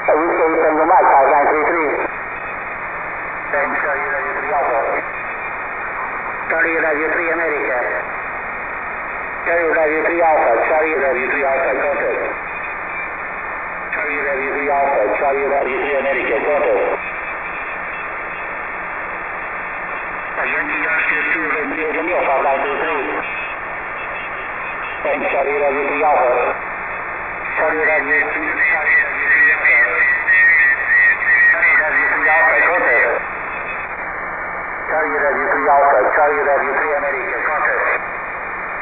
Houston from the mic, 5933. Then Charlie Radio 3 Alpha. Charlie Radio 3 America. Charlie Radio 3 Alpha. Charlie Radio 3 Alpha, contact. Charlie Radio 3 Alpha. Charlie Radio 3 America, contact. Yankee Oscar 2, Virginia, 5923. And Charlie Radio 3 Alpha. Charlie Radio 3